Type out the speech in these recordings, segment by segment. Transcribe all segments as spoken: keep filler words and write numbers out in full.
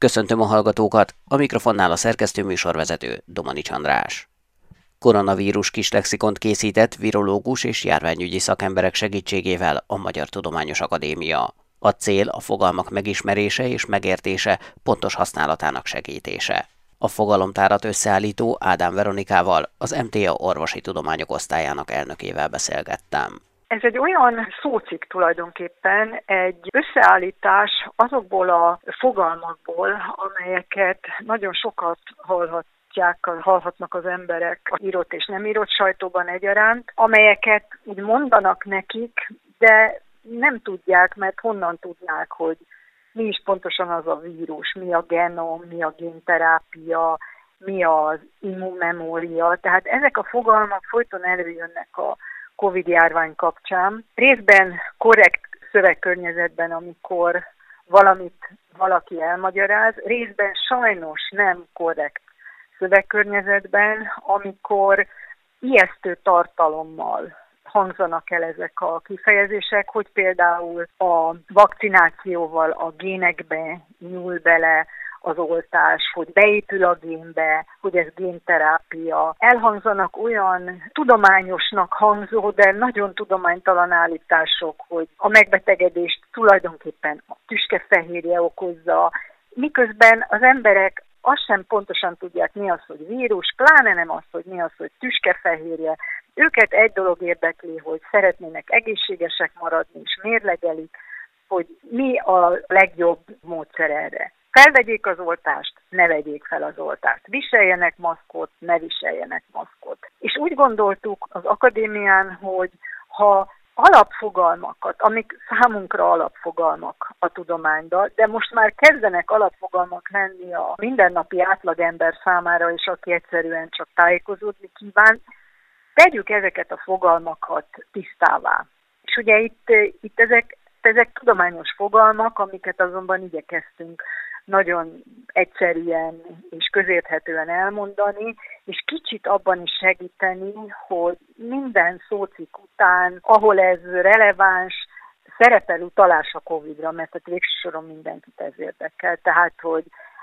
Köszöntöm a hallgatókat, a mikrofonnál a szerkesztő műsorvezető Domanics András. Koronavírus kislexikont készített virológus és járványügyi szakemberek segítségével a Magyar Tudományos Akadémia. A cél a fogalmak megismerése és megértése, pontos használatának segítése. A fogalomtárat összeállító Ádám Veronikával, az em té á Orvosi Tudományok Osztályának elnökével beszélgettem. Ez egy olyan szócikk tulajdonképpen, egy összeállítás azokból a fogalmakból, amelyeket nagyon sokat hallhat, hallhatnak az emberek az írott és nem írott sajtóban egyaránt, amelyeket úgy mondanak nekik, de nem tudják, mert honnan tudnák, hogy mi is pontosan az a vírus, mi a genom, mi a génterápia, mi az immunmemória. Tehát ezek a fogalmak folyton előjönnek a Covid-járvány kapcsán. Részben korrekt szövegkörnyezetben, amikor valamit valaki elmagyaráz, részben sajnos nem korrekt szövegkörnyezetben, amikor ijesztő tartalommal hangzanak el ezek a kifejezések, hogy például a vakcinációval a génekbe nyúl bele az oltás, hogy beépül a génbe, hogy ez génterápia. Elhangzanak olyan tudományosnak hangzó, de nagyon tudománytalan állítások, hogy a megbetegedést tulajdonképpen a tüskefehérje okozza, miközben az emberek azt sem pontosan tudják, mi az, hogy vírus, pláne nem az, hogy mi az, hogy tüskefehérje. Őket egy dolog érdekli, hogy szeretnének egészségesek maradni, és mérlegelik, hogy mi a legjobb módszer erre. Felvegyék az oltást, ne vegyék fel az oltást. Viseljenek maszkot, ne viseljenek maszkot. És úgy gondoltuk az akadémián, hogy ha alapfogalmakat, amik számunkra alapfogalmak a tudományban, de most már kezdenek alapfogalmak lenni a mindennapi átlagember számára is, aki egyszerűen csak tájékozódni kíván, tegyük ezeket a fogalmakat tisztává. És ugye itt, itt ezek, ezek tudományos fogalmak, amiket azonban igyekeztünk nagyon egyszerűen és közérthetően elmondani, és kicsit abban is segíteni, hogy minden szócikk után, ahol ez releváns, szerepel utalás a Covidra, mert a végső soron mindenkit ez érdekel. Tehát, hogy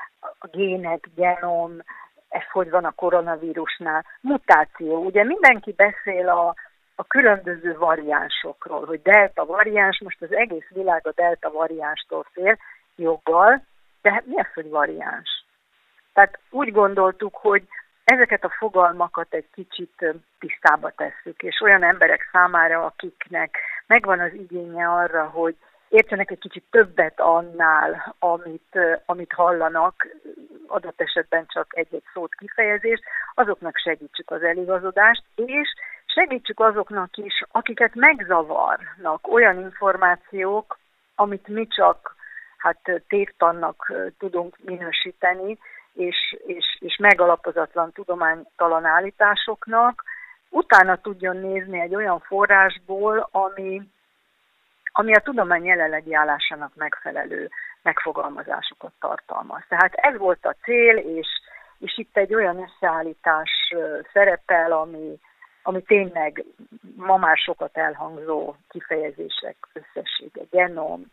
a gének, genom, ez hogy van a koronavírusnál, mutáció. Ugye mindenki beszél a, a különböző variánsokról, hogy delta variáns, most az egész világ a delta variánstól fél, joggal, de hát mi az, hogy variáns? Tehát úgy gondoltuk, hogy ezeket a fogalmakat egy kicsit tisztába tesszük, és olyan emberek számára, akiknek megvan az igénye arra, hogy értsenek egy kicsit többet annál, amit, amit hallanak, adott esetben csak egy-egy szót, kifejezést, azoknak segítsük az eligazodást, és segítsük azoknak is, akiket megzavarnak olyan információk, amit mi csak hát tévtannak tudunk minősíteni, és, és, és megalapozatlan tudománytalan állításoknak, utána tudjon nézni egy olyan forrásból, ami, ami a tudomány jelenlegi állásának megfelelő megfogalmazásokat tartalmaz. Tehát ez volt a cél, és, és itt egy olyan összeállítás szerepel, ami, ami tényleg ma már sokat elhangzó kifejezések összessége, genom,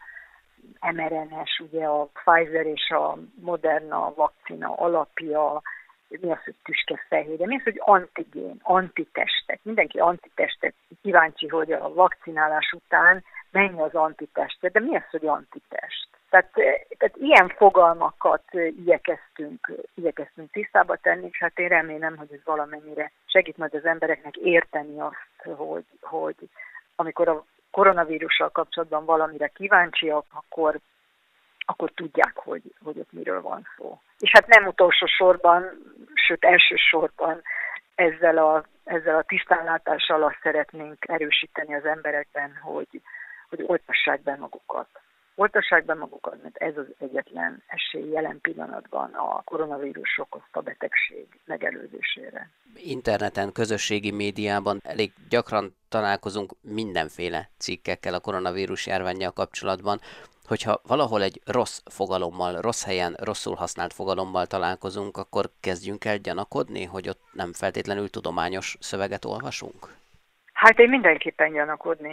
em er en es, ugye a Pfizer és a Moderna vakcina alapja, mi az, hogy tüskefehérje, mi az, hogy antigén, antitestek. Mindenki antitestek, kíváncsi, hogy a vakcinálás után mennyi az antiteste, de mi az, hogy antitest? Tehát, tehát ilyen fogalmakat igyekeztünk, igyekeztünk tisztába tenni, és hát én remélem, hogy ez valamennyire segít majd az embereknek érteni azt, hogy, hogy amikor a koronavírussal kapcsolatban valamire kíváncsiak, akkor, akkor tudják, hogy, hogy ott miről van szó. És hát nem utolsó sorban, sőt elsősorban ezzel a, ezzel a tisztánlátással azt szeretnénk erősíteni az emberekben, hogy, hogy oltassák be magukat. Oltassák be magukat, mert ez az egyetlen esély jelen pillanatban a koronavírus okozta betegség megelőzésére. Interneten, közösségi médiában elég gyakran találkozunk mindenféle cikkekkel a koronavírus járvánnyal kapcsolatban. Hogyha valahol egy rossz fogalommal, rossz helyen, rosszul használt fogalommal találkozunk, akkor kezdjünk el gyanakodni, hogy ott nem feltétlenül tudományos szöveget olvasunk? Hát én mindenképpen gyanakodnék.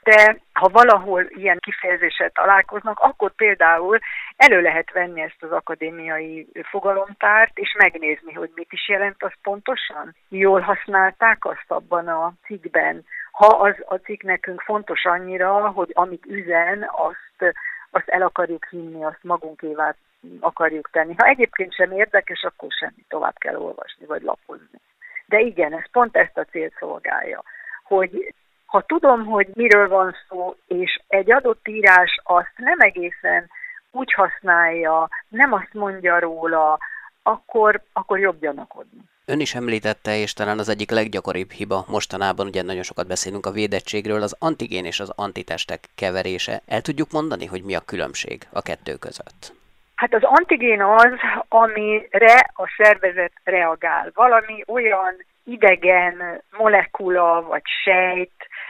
de ha valahol ilyen kifejezéssel találkoznak, akkor például elő lehet venni ezt az akadémiai fogalomtárt, és megnézni, hogy mit is jelent az pontosan. Jól használták azt abban a cikkben. Ha az a cikk nekünk fontos annyira, hogy amit üzen, azt, azt el akarjuk hinni, azt magunkévá akarjuk tenni. Ha egyébként sem érdekes, akkor semmi, tovább kell olvasni, vagy lapozni. De igen, ez pont ezt a célt szolgálja, hogy ha tudom, hogy miről van szó, és egy adott írás azt nem egészen úgy használja, nem azt mondja róla, akkor, akkor jobb gyanakodni. Ön is említette, és talán az egyik leggyakoribb hiba mostanában, ugye nagyon sokat beszélünk a védettségről, az antigén és az antitestek keverése. El tudjuk mondani, hogy mi a különbség a kettő között? Hát az antigén az, amire a szervezet reagál. Valami olyan idegen molekula vagy sejt,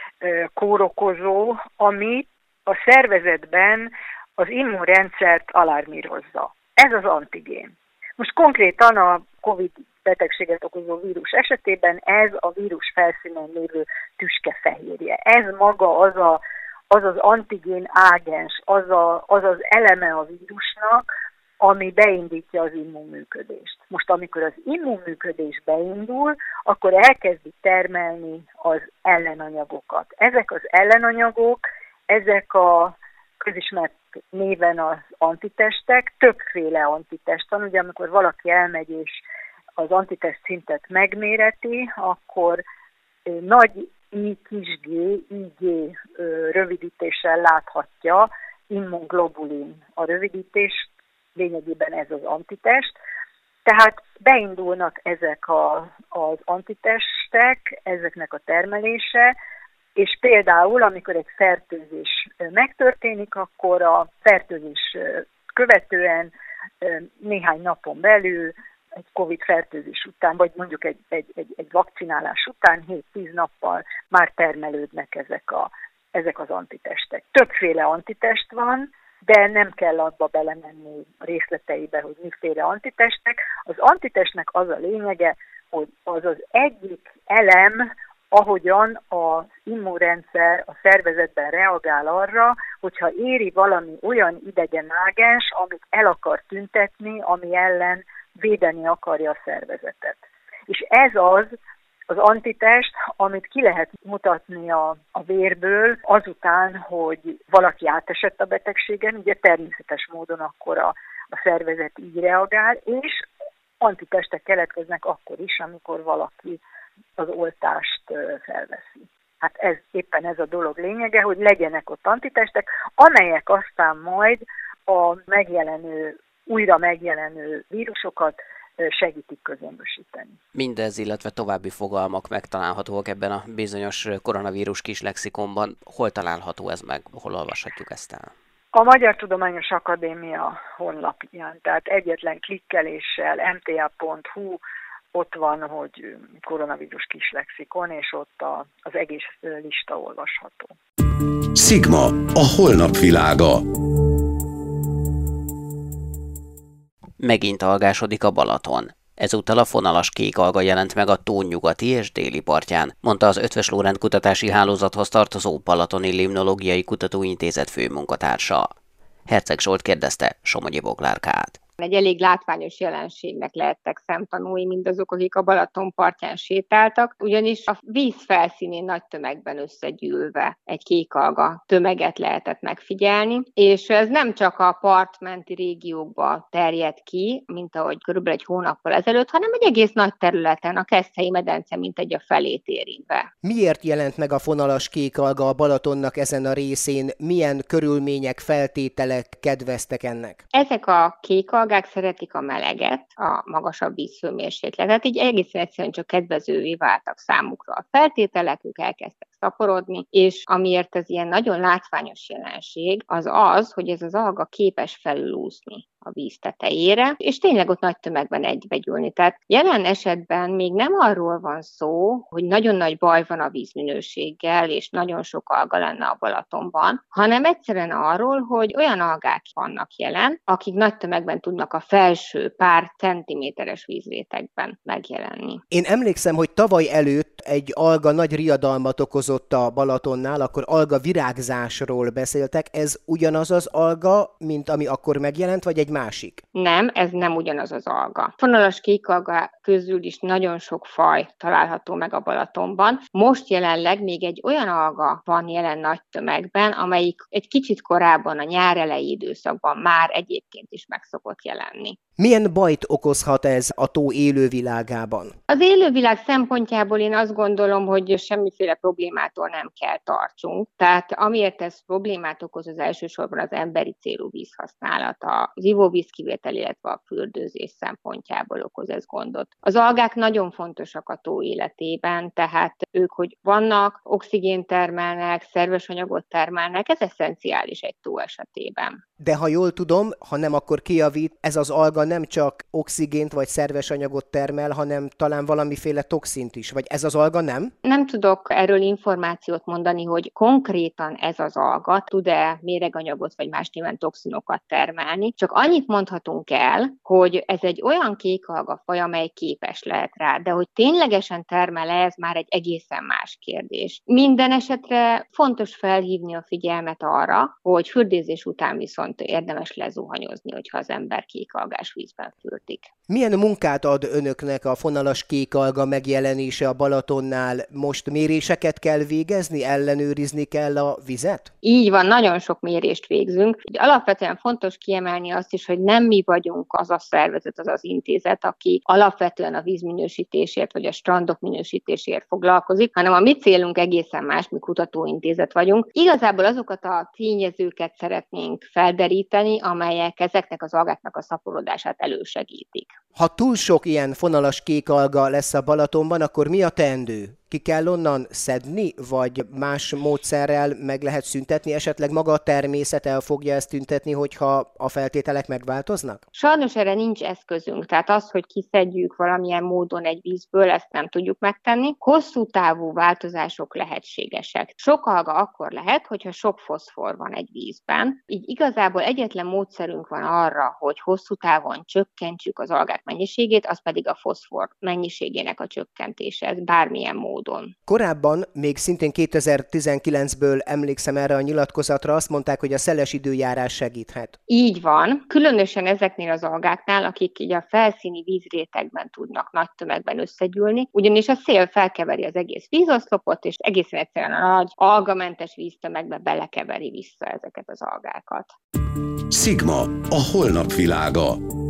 kórokozó, ami a szervezetben az immunrendszert alarmírozza. Ez az antigén. Most konkrétan a Covid betegséget okozó vírus esetében ez a vírus felszínen lévő tüskefehérje. Ez maga az a, az, az antigén ágens, az, a, az az eleme a vírusnak, ami beindítja az immunműködést. Most amikor az immunműködés beindul, akkor elkezdi termelni az ellenanyagokat. Ezek az ellenanyagok, ezek a közismert néven az antitestek, többféle antitest van, ugye amikor valaki elmegy és az antitest szintet megméreti, akkor nagy I kis g, I G rövidítéssel láthatja, immunglobulin a rövidítés, lényegében ez az antitest. Tehát beindulnak ezek a, az antitestek, ezeknek a termelése, és például, amikor egy fertőzés megtörténik, akkor a fertőzés követően néhány napon belül, egy Covid fertőzés után, vagy mondjuk egy, egy, egy, egy vakcinálás után hét-tíz nappal már termelődnek ezek, a, ezek az antitestek. Többféle antitest van, de nem kell abba belemenni részleteibe, hogy miféle antitestek. Az antitestnek az a lényege, hogy az az egyik elem, ahogyan az immunrendszer a szervezetben reagál arra, hogyha éri valami olyan idegen ágens, amit el akar tüntetni, ami ellen védeni akarja a szervezetet. És ez az, az antitest, amit ki lehet mutatni a, a vérből azután, hogy valaki átesett a betegségen, ugye természetes módon akkor a, a szervezet így reagál, és antitestek keletkeznek akkor is, amikor valaki az oltást felveszi. Hát ez éppen ez a dolog lényege, hogy legyenek ott antitestek, amelyek aztán majd a megjelenő, újra megjelenő vírusokat segítik közömbösíteni. Mindez, illetve további fogalmak megtalálhatóak ebben a bizonyos koronavírus kis lexikonban. Hol található ez meg? Hol olvashatjuk ezt el? A Magyar Tudományos Akadémia honlapján, tehát egyetlen klikkeléssel em té á pont hú, ott van, hogy koronavírus kis lexikon, és ott a, az egész lista olvasható. Szigma, a holnap világa. Megint algásodik a Balaton. Ezúttal a fonalas kék alga jelent meg a tó nyugati és déli partján, mondta az Eötvös Loránd Kutatási Hálózathoz tartozó Balatoni Limnológiai Kutatóintézet főmunkatársa. Herceg Zsolt kérdezte Somogyi Boglárkát. Egy elég látványos jelenségnek lehettek szemtanúi mindazok, akik a Balaton partján sétáltak, ugyanis a víz felszínén nagy tömegben összegyűlve egy kékalga tömeget lehetett megfigyelni, és ez nem csak a partmenti régiókba terjed ki, mint ahogy körülbelül egy hónappal ezelőtt, hanem egy egész nagy területen, a Keszthelyi medence mintegy a felét érintve. Miért jelent meg a fonalas kékalga a Balatonnak ezen a részén? Milyen körülmények, feltételek kedveztek ennek? Ezek a kékalgák szeretik a meleget, a magasabb vízhőmérsékletet, így egészen egyszerűen csak kedvezővé váltak számukra a feltételek, ők elkezdtek szaporodni, és amiért ez ilyen nagyon látványos jelenség, az az, hogy ez az alga képes felülúszni a víz tetejére, és tényleg ott nagy tömegben egybegyűlni. Tehát jelen esetben még nem arról van szó, hogy nagyon nagy baj van a vízminőséggel, és nagyon sok alga lenne a Balatonban, hanem egyszerűen arról, hogy olyan algák vannak jelen, akik nagy tömegben tudnak a felső pár centiméteres vízrétegben megjelenni. Én emlékszem, hogy tavaly előtt egy alga nagy riadalmat okozott a Balatonnál, akkor alga virágzásról beszéltek. Ez ugyanaz az alga, mint ami akkor megjelent, vagy egy másik? Nem, ez nem ugyanaz az alga. Fonalas kékalga közül is nagyon sok faj található meg a Balatonban. Most jelenleg még egy olyan alga van jelen nagy tömegben, amelyik egy kicsit korábban a nyár elejé időszakban már egyébként is meg szokott jelenni. Milyen bajt okozhat ez a tó élővilágában? Az élővilág szempontjából én azt gondolom, hogy semmiféle problémától nem kell tartsunk. Tehát amiért ez problémát okoz, az elsősorban az emberi célú vízhasználat, az ivóvíz kivétel, illetve a fürdőzés szempontjából okoz ez gondot. Az algák nagyon fontosak a tó életében, tehát ők, hogy vannak, oxigént termelnek, szerves anyagot termelnek, ez eszenciális egy tó esetében. De ha jól tudom, ha nem, akkor kijavít, ez az alga nem csak oxigént vagy szerves anyagot termel, hanem talán valamiféle toxint is, vagy ez az alga nem? Nem tudok erről információt mondani, hogy konkrétan ez az alga tud-e méreganyagot vagy más néven toxinokat termelni, csak annyit mondhatunk el, hogy ez egy olyan kék algafaj, amely képes lehet rá, de hogy ténylegesen termel-e, ez már egy egészen más kérdés. Minden esetre fontos felhívni a figyelmet arra, hogy fürdőzés után viszont érdemes lezuhanyozni, hogyha az ember kékalgás vízben fürdik. Milyen munkát ad önöknek a fonalas kékalga megjelenése a Balatonnál? Most méréseket kell végezni, ellenőrizni kell a vizet? Így van, nagyon sok mérést végzünk. Alapvetően fontos kiemelni azt is, hogy nem mi vagyunk az a szervezet, az az intézet, aki alapvetően a vízminősítésért vagy a strandok minősítésért foglalkozik, hanem a mi célunk egészen más, mi kutatóintézet vagyunk. Igazából azokat a tényezőket szeretnénk felderíteni, amelyek ezeknek az algáknak a szaporodását elősegítik. Ha túl sok ilyen fonalas kékalga lesz a Balatonban, akkor mi a teendő? Ki kell onnan szedni, vagy más módszerrel meg lehet szüntetni? Esetleg maga a természet el fogja ezt tüntetni, hogyha a feltételek megváltoznak? Sajnos erre nincs eszközünk, tehát az, hogy kiszedjük valamilyen módon egy vízből, ezt nem tudjuk megtenni. Hosszú távú változások lehetségesek. Sok alga akkor lehet, hogyha sok foszfor van egy vízben. Így igazából egyetlen módszerünk van arra, hogy hosszú távon csökkentsük az algák mennyiségét, az pedig a foszfor mennyiségének a csökkentése, ez bármilyen módon. Korábban, még szintén kétezer-tizenkilencből emlékszem erre a nyilatkozatra, azt mondták, hogy a szeles időjárás segíthet. Így van, különösen ezeknél az algáknál, akik így a felszíni vízrétegben tudnak nagy tömegben összegyűlni, ugyanis a szél felkeveri az egész vízoszlopot, és egészen egyszerűen a nagy algamentes víztömegbe belekeveri vissza ezeket az algákat. Sigma, a holnap világa.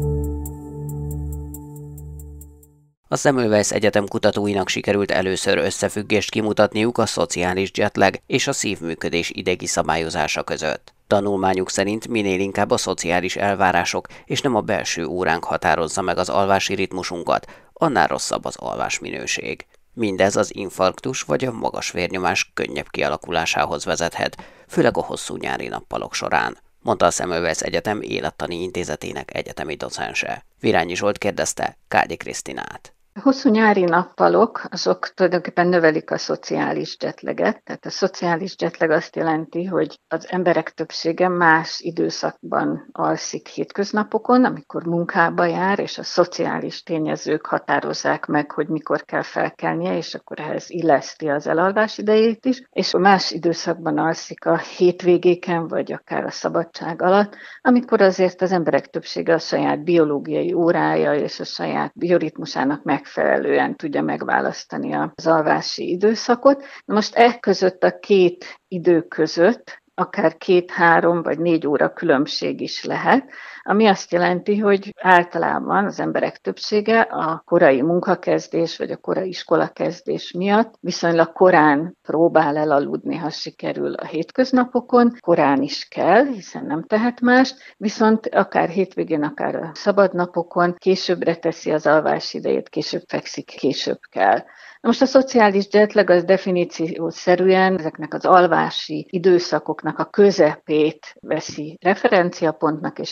A Semmelweis Egyetem kutatóinak sikerült először összefüggést kimutatniuk a szociális jetlag és a szívműködés idegi szabályozása között. Tanulmányuk szerint minél inkább a szociális elvárások és nem a belső óránk határozza meg az alvási ritmusunkat, annál rosszabb az alvásminőség. Mindez az infarktus vagy a magas vérnyomás könnyebb kialakulásához vezethet, főleg a hosszú nyári nappalok során, mondta a Semmelweis Egyetem élettani intézetének egyetemi docense. Virányi Zsolt kérdezte Kádi Krisztinát. A hosszú nyári nappalok, azok tulajdonképpen növelik a szociális jetlaget. Tehát a szociális jetlag azt jelenti, hogy az emberek többsége más időszakban alszik hétköznapokon, amikor munkába jár, és a szociális tényezők határozzák meg, hogy mikor kell felkelnie, és akkor ehhez illeszti az elalvás idejét is, és más időszakban alszik a hétvégéken, vagy akár a szabadság alatt, amikor azért az emberek többsége a saját biológiai órája és a saját bioritmusának meg megfelelően tudja megválasztani az alvási időszakot. Na most e között a két idő között akár két-három vagy négy óra különbség is lehet, ami azt jelenti, hogy általában az emberek többsége a korai munkakezdés vagy a korai iskolakezdés miatt viszonylag korán próbál elaludni, ha sikerül a hétköznapokon. Korán is kell, hiszen nem tehet más, viszont akár hétvégén, akár a szabadnapokon későbbre teszi az alvás idejét, később fekszik, később kell. Most a szociális jetlag az definíciószerűen ezeknek az alvási időszakoknak a közepét veszi referenciapontnak, és ezeknek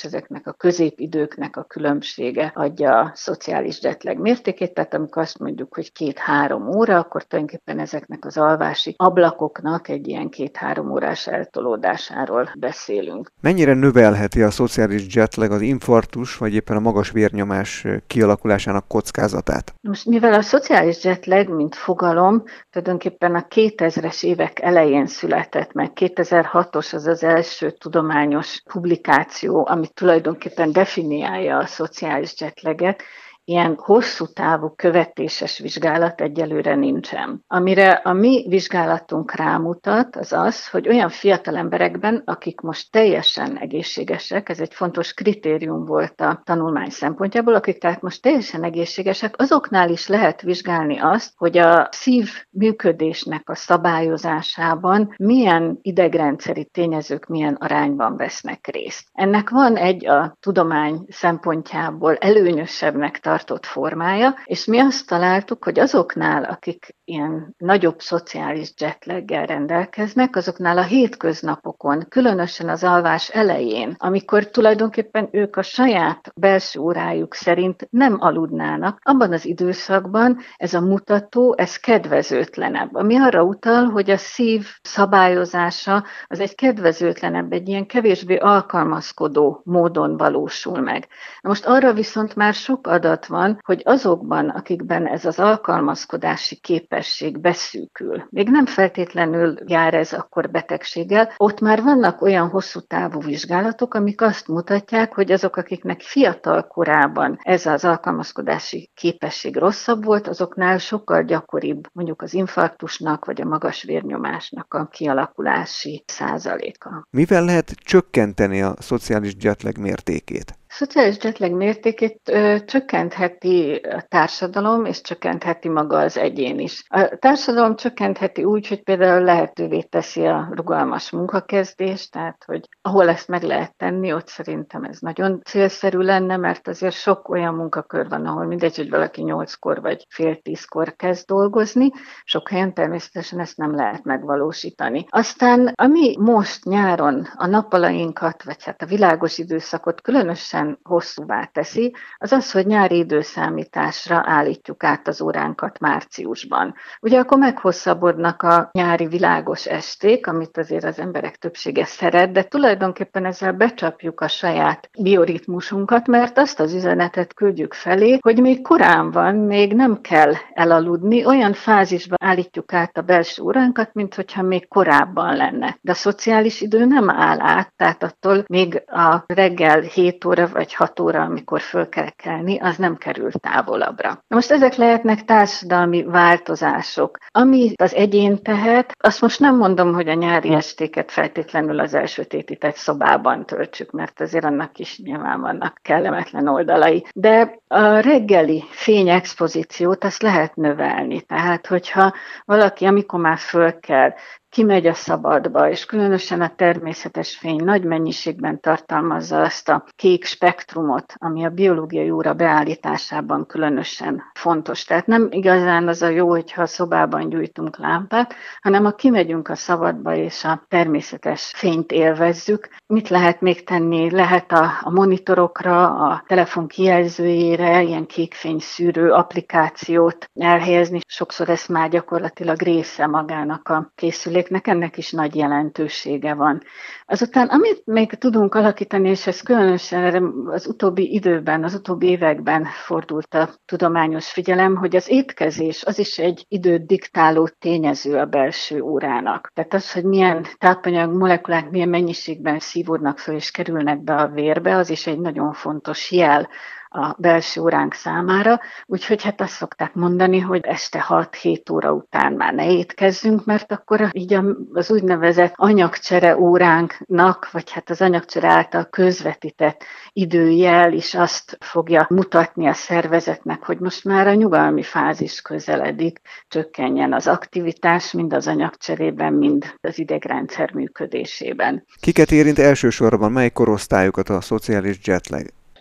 ezeknek a középidőknek a különbsége adja a szociális jetlag mértékét, tehát amikor azt mondjuk, hogy két-három óra, akkor tulajdonképpen ezeknek az alvási ablakoknak egy ilyen két-három órás eltolódásáról beszélünk. Mennyire növelheti a szociális jetlag az infarktus, vagy éppen a magas vérnyomás kialakulásának kockázatát? Most mivel a szociális jetlag, mint fogalom, tulajdonképpen a kétezres évek elején született meg, kétezer-hatos az az első tudományos publikáció, ami tulajdonképpen definiálja a szociális jetlaget, ilyen hosszú távú követéses vizsgálat egyelőre nincsen. Amire a mi vizsgálatunk rámutat, az az, hogy olyan fiatal emberekben, akik most teljesen egészségesek, ez egy fontos kritérium volt a tanulmány szempontjából, akik tehát most teljesen egészségesek, azoknál is lehet vizsgálni azt, hogy a szív működésnek a szabályozásában milyen idegrendszeri tényezők milyen arányban vesznek részt. Ennek van egy a tudomány szempontjából előnyösebbnek tartott formája, és mi azt találtuk, hogy azoknál, akik ilyen nagyobb szociális jetlaggel rendelkeznek, azoknál a hétköznapokon, különösen az alvás elején, amikor tulajdonképpen ők a saját belső órájuk szerint nem aludnának, abban az időszakban ez a mutató, ez kedvezőtlenebb, ami arra utal, hogy a szív szabályozása az egy kedvezőtlenebb, egy ilyen kevésbé alkalmazkodó módon valósul meg. Na most arra viszont már sok adat van, hogy azokban, akikben ez az alkalmazkodási képesség beszűkül, még nem feltétlenül jár ez akkor betegséggel, ott már vannak olyan hosszú távú vizsgálatok, amik azt mutatják, hogy azok, akiknek fiatal korában ez az alkalmazkodási képesség rosszabb volt, azoknál sokkal gyakoribb mondjuk az infarktusnak vagy a magas vérnyomásnak a kialakulási százaléka. Mivel lehet csökkenteni a szociális jetlag mértékét? A szociális jetlag mértékét ö, csökkentheti a társadalom, és csökkentheti maga az egyén is. A társadalom csökkentheti úgy, hogy például lehetővé teszi a rugalmas munkakezdést, tehát hogy ahol ezt meg lehet tenni, ott szerintem ez nagyon célszerű lenne, mert azért sok olyan munkakör van, ahol mindegy, hogy valaki nyolckor vagy fél tízkor kezd dolgozni, sok helyen természetesen ezt nem lehet megvalósítani. Aztán ami most nyáron a nappalainkat, vagy hát a világos időszakot különösen hosszúvá teszi, az az, hogy nyári időszámításra állítjuk át az óránkat márciusban. Ugye akkor meghosszabbodnak a nyári világos esték, amit azért az emberek többsége szeret, de tulajdonképpen ezzel becsapjuk a saját bioritmusunkat, mert azt az üzenetet küldjük felé, hogy még korán van, még nem kell elaludni, olyan fázisba állítjuk át a belső óránkat, mint hogyha még korábban lenne. De a szociális idő nem áll át, tehát attól még a reggel hét óra vagy hat óra, amikor föl kell kelni, az nem kerül távolabbra. Na most ezek lehetnek társadalmi változások. Ami az egyén tehet, azt most nem mondom, hogy a nyári estéket feltétlenül az elsötétített szobában töltsük, mert azért annak is nyilván vannak kellemetlen oldalai. De a reggeli fényexpozíciót azt lehet növelni. Tehát, hogyha valaki, amikor már föl kell, kimegy a szabadba, és különösen a természetes fény nagy mennyiségben tartalmazza azt a kék spektrumot, ami a biológiai óra beállításában különösen fontos. Tehát nem igazán az a jó, hogyha a szobában gyújtunk lámpát, hanem ha kimegyünk a szabadba, és a természetes fényt élvezzük. Mit lehet még tenni? Lehet a, a monitorokra, a telefon kijelzőjére ilyen kékfényszűrő applikációt elhelyezni. Sokszor ez már gyakorlatilag része magának a készüléknek. Ennek is nagy jelentősége van. Azután, amit még tudunk alakítani, és ez különösen az utóbbi időben, az utóbbi években fordult a tudományos figyelem, hogy az étkezés az is egy időt diktáló tényező a belső órának. Tehát az, hogy milyen tápanyag molekulák milyen mennyiségben szívódnak föl és kerülnek be a vérbe, az is egy nagyon fontos jel a belső óránk számára, úgyhogy hát azt szokták mondani, hogy este hat-hét óra után már ne étkezzünk, mert akkor így az úgynevezett anyagcsere óránknak, vagy hát az anyagcsere által közvetített időjel is azt fogja mutatni a szervezetnek, hogy most már a nyugalmi fázis közeledik, csökkenjen az aktivitás, mind az anyagcserében, mind az idegrendszer működésében. Kiket érint elsősorban, mely korosztályokat a szociális jetlag?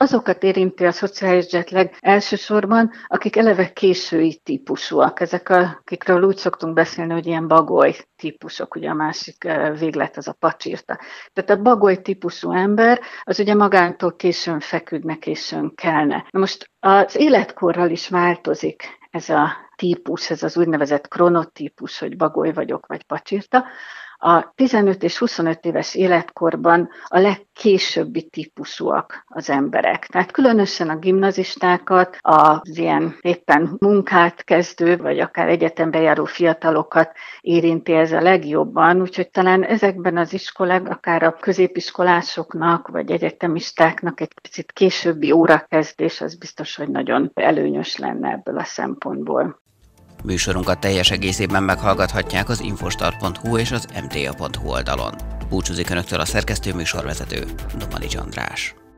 azokat érinti a szociális jetlag elsősorban, akik eleve késői típusúak. Ezek, akikről úgy szoktunk beszélni, hogy ilyen bagoly típusok, ugye a másik véglet az a pacsirta. Tehát a bagoly típusú ember, az ugye magától későn feküdne, későn kelne. Na most az életkorral is változik ez a típus, ez az úgynevezett kronotípus, hogy bagoly vagyok, vagy pacsirta. A tizenöt és huszonöt éves életkorban a legkésőbbi típusúak az emberek. Tehát különösen a gimnazistákat, az ilyen éppen munkát kezdő, vagy akár egyetembe járó fiatalokat érinti ez a legjobban, úgyhogy talán ezekben az iskolák, akár a középiskolásoknak, vagy egyetemistáknak egy picit későbbi órakezdés, az biztos, hogy nagyon előnyös lenne ebből a szempontból. Műsorunkat teljes egészében meghallgathatják az infostart pont hu és az em té á pont hu oldalon. Búcsúzik Önöktől a szerkesztő műsorvezető, Domanics András.